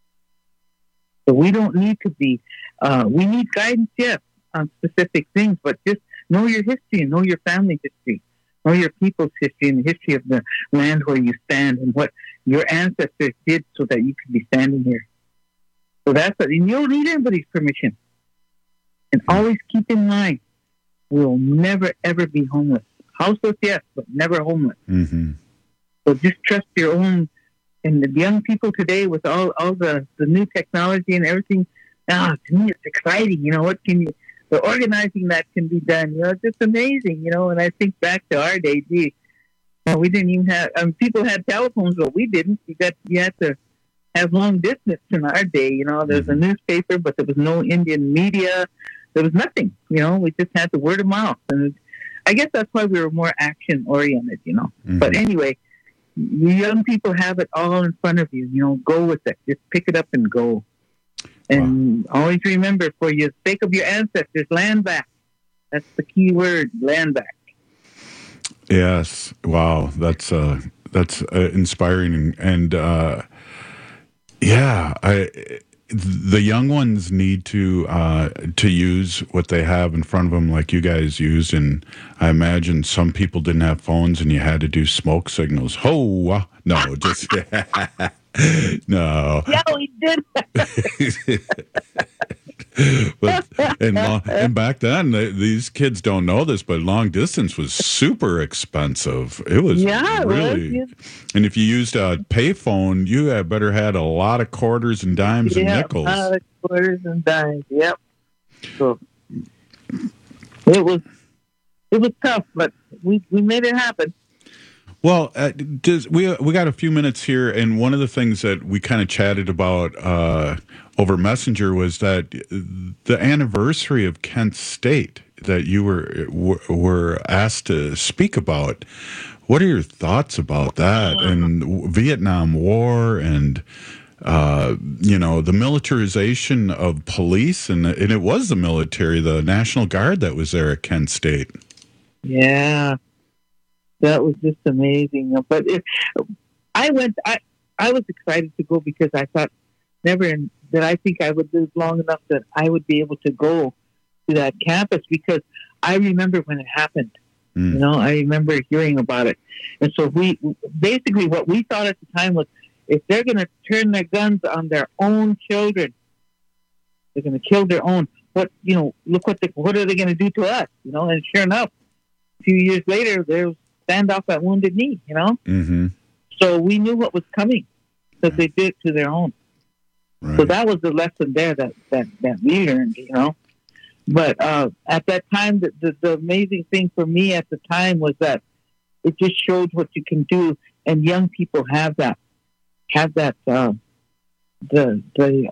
So we don't need to be, we need guidance, yes, on specific things, but just know your history and know your family history. Know your people's history and the history of the land where you stand and what your ancestors did so that you could be standing here. So and you don't need anybody's permission. And always keep in mind, we'll never, ever be homeless. Houseless, yes, but never homeless. Mm-hmm. So just trust your own. And the young people today, with all the new technology and everything, to me it's exciting. You know, the organizing that can be done. You know, it's just amazing. You know, and I think back to our day, we didn't even have. People had telephones, but we didn't. You had to have long distance in our day. You know, there's a newspaper, but there was no Indian media. There was nothing. You know, we just had the word of mouth, and I guess that's why we were more action oriented. You know, but anyway. You young people have it all in front of you. You know, go with it. Just pick it up and go. And always remember, for the sake of your ancestors, land back. That's the key word, land back. Yes. Wow. That's inspiring. And the young ones need to use what they have in front of them, like you guys used. And I imagine some people didn't have phones, and you had to do smoke signals. No, just no. Yeah, we did. And back then, these kids don't know this, but long distance was super expensive. It was really. And if you used a payphone, you had better had a lot of quarters and dimes and nickels. A lot of quarters and dimes. Yep. So it was tough, but we made it happen. Well, we got a few minutes here, and one of the things that we kind of chatted about over Messenger was that the anniversary of Kent State that you were asked to speak about. What are your thoughts about that and Vietnam War and, the militarization of police? And it was the military, the National Guard that was there at Kent State. Yeah, that was just amazing. But I was excited to go because I thought that I think I would live long enough that I would be able to go to that campus, because I remember when it happened. I remember hearing about it. And so what we thought at the time was, if they're going to turn their guns on their own children, they're going to kill their own. What are they going to do to us? And sure enough, a few years later, there's standoff at Wounded Knee, Mm-hmm. So we knew what was coming, because they did it to their own. Right. So that was the lesson there that we learned, But at that time, the amazing thing for me at the time was that it just showed what you can do, and young people have that the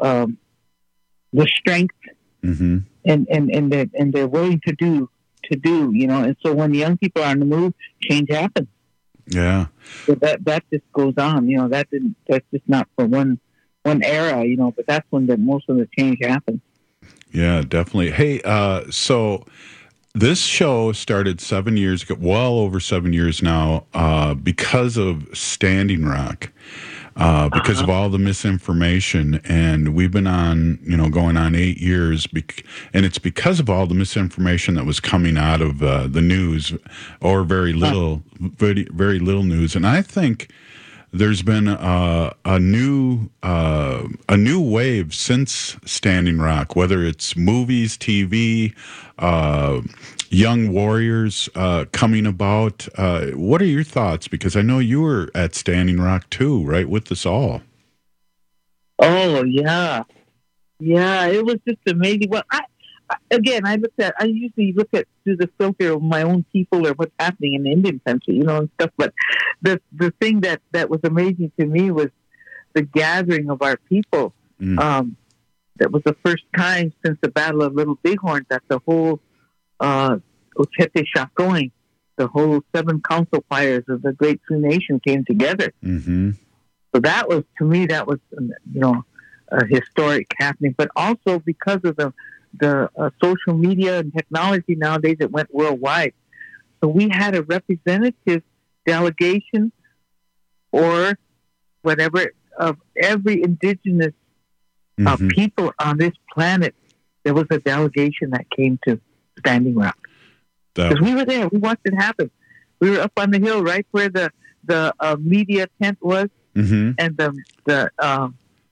strength, mm-hmm. and they're willing to do, And so when young people are on the move, change happens. Yeah. So that just goes on, That's just not for one era, But that's when most of the change happens. Yeah, definitely. Hey, so this show started 7 years ago, well over 7 years now, because of Standing Rock, because of all the misinformation. And we've been on, going on 8 years, and it's because of all the misinformation that was coming out of the news, or very little news. And I think there's been a new wave since Standing Rock, whether it's movies, TV, young warriors coming about. What are your thoughts? Because I know you were at Standing Rock too, right, with us all. Oh yeah, it was just amazing. Well, I usually look at through the filter of my own people or what's happening in the Indian country, and stuff. But the thing that was amazing to me was the gathering of our people. That was the first time since the Battle of Little Bighorn that the whole Ochete Shakowin, the whole 7 council fires of the Great Sioux Nation came together. Mm-hmm. So that was, to me, a historic happening. But also because of the social media and technology nowadays, it went worldwide. So we had a representative delegation or whatever of every indigenous people on this planet. There was a delegation that came to Standing Rock. Because we were there. We watched it happen. We were up on the hill right where the media tent was, mm-hmm. and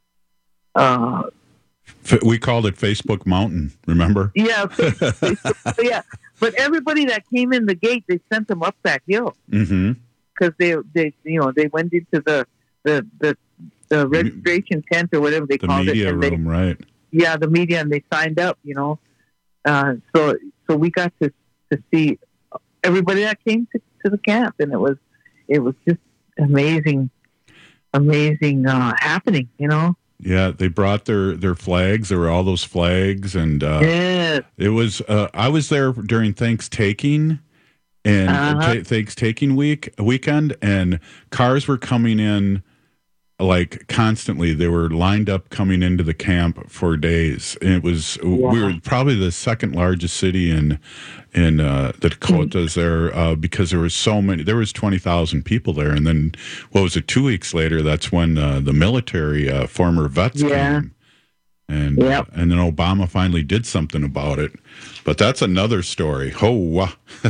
we called it Facebook Mountain, remember? Yeah, yeah. But everybody that came in the gate, they sent them up that hill because they went into the registration tent or whatever they called it. The media room, right? Yeah, the media, and they signed up. So we got to see everybody that came to the camp, and it was just amazing happening. Yeah, they brought their flags. There were all those flags, and it was. I was there during Thanksgiving and Thanksgiving weekend, and cars were coming in like constantly. They were lined up coming into the camp for days. And it was we were probably the second largest city in the Dakotas there because there was so many. There was 20,000 people there, and then what was it? 2 weeks later, that's when the military former vets came, and then Obama finally did something about it. But that's another story. another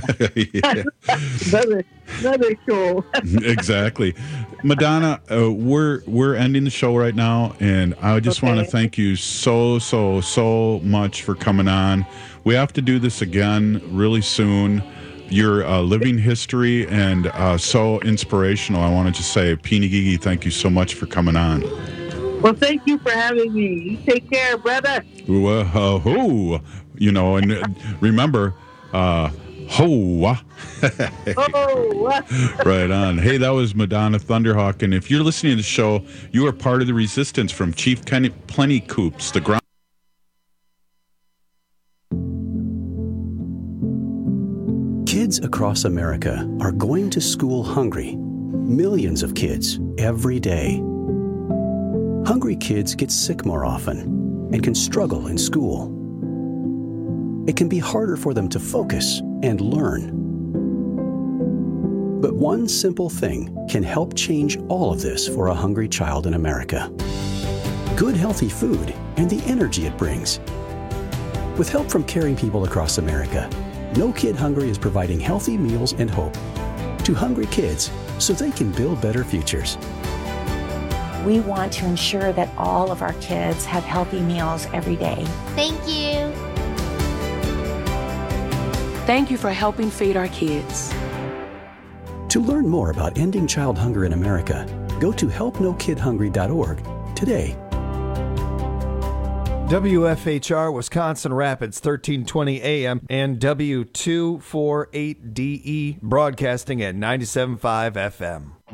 show. Exactly. Madonna, we're ending the show right now, and I just want to thank you so much for coming on. We have to do this again really soon. You're living history and so inspirational. I want to just say, Pinigigi, thank you so much for coming on. Well, thank you for having me. You take care, brother. And remember, Right on. Hey, that was Madonna Thunderhawk. And if you're listening to the show, you are part of the resistance from Chief Plenty Coops, the ground. Kids across America are going to school hungry. Millions of kids every day. Hungry kids get sick more often and can struggle in school. It can be harder for them to focus and learn. But one simple thing can help change all of this for a hungry child in America. Good, healthy food and the energy it brings. With help from caring people across America, No Kid Hungry is providing healthy meals and hope to hungry kids so they can build better futures. We want to ensure that all of our kids have healthy meals every day. Thank you. Thank you for helping feed our kids. To learn more about ending child hunger in America, go to helpnokidhungry.org today. WFHR Wisconsin Rapids, 1320 AM and W248DE broadcasting at 97.5 FM.